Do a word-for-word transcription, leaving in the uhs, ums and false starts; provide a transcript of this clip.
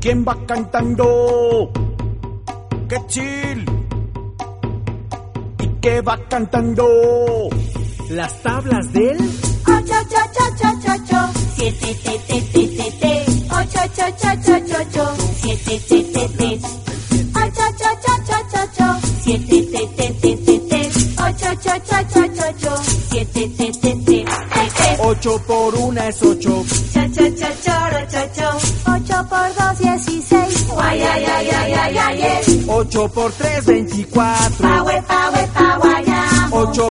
¿Quién va cantando? ¡Qué chill! ¿Y qué va cantando? Las tablas del ocho, ocho, ocho, ocho, ocho, siete, te, te, te, te, te, ocho, ocho, ocho, ocho, ocho, siete, te, te, te, ocho, ocho, ocho, ocho, ocho, siete, te, te, te, te, te, ocho, ocho, ocho, ocho, ocho, siete, te, te, te, te, te. Ocho por una es ocho. Cha, cha, cha, choro, cho, cho. Ocho por dos, dieciséis. Guay, ay, ay, ay, ay, ay, ay. Ocho por tres, veinticuatro. Pa, we, pa, we, pa, guayamo. Ocho